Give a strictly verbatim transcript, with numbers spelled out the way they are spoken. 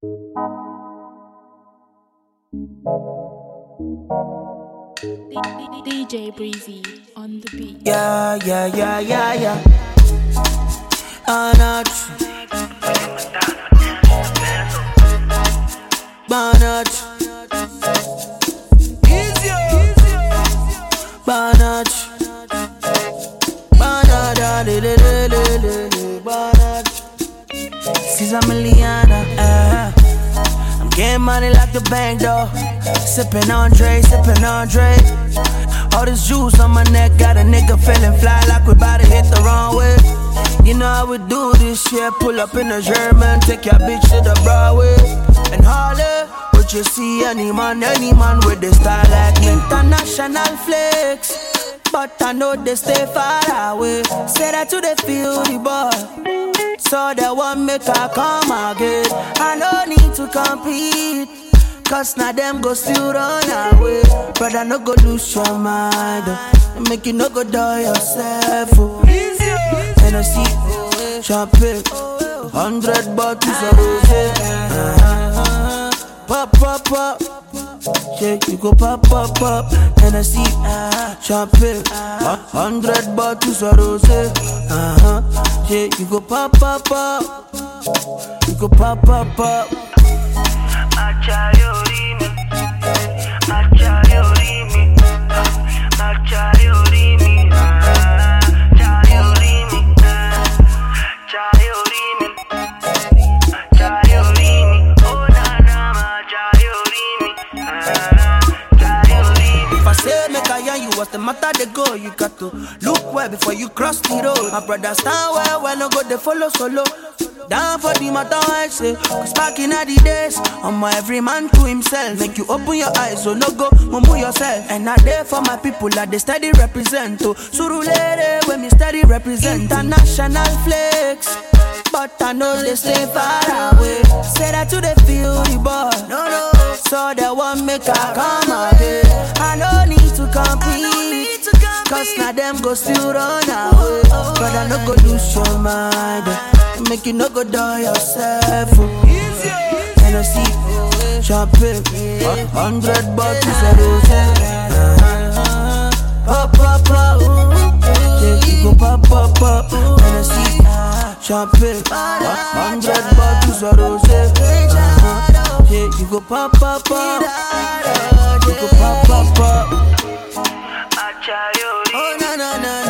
D J Breezy on the beat. Yeah, yeah, yeah, yeah, yeah. Banach, Banach, Banach, Banach, Banach. She's a millionaire. Uh, I'm getting money like the bank though. Sippin' on Dre, sippin' on Dre. All this juice on my neck got a nigga feeling fly like we bout to hit the wrong way. You know how we do this shit. Pull up in a German, take your bitch to the Broadway and holler. But you see any man, any man with the style like me. International flex, but I know they stay far away. Say that to the feel the boy, so they won't make her come again. I no need to compete, cause now them go still run away. Brother, no go lose your mind, oh. Make you no go die yourself, oh. And I see champagne, hundred bottles of rosé. uh-huh. Pop, pop, pop, yeah, you go pop, pop, pop. And I see champagne, hundred bottles of rosé. uh-huh. Yeah, you go pop, pop, pop. You go pop, pop, pop. What's the matter, they go? You got to look well before you cross the road. My brother stand well, when I go, they follow solo. Down for the matter, I say. Cause back in the days, I'm every man to himself. Make you open your eyes, so no go, mumble yourself. And I there for my people, that they steady represent. To Surulere, when me steady represent. International flex, but I know they stay far away. Say that to the feel the boy, no, no. So they won't make her come again. I no need to compete, cause now them go still run away. But I no go lose your mind, make you no go die yourself. And I see champagne, hundred bottles of rosé. uh-huh. Pop, pop, pop, yeah, you go pop, pop, pop. And I see champagne, hundred bottles of rosé. uh-huh. Yeah, you go pop, pop, pop. You go pop, pop, pop. Oh, na, na, na.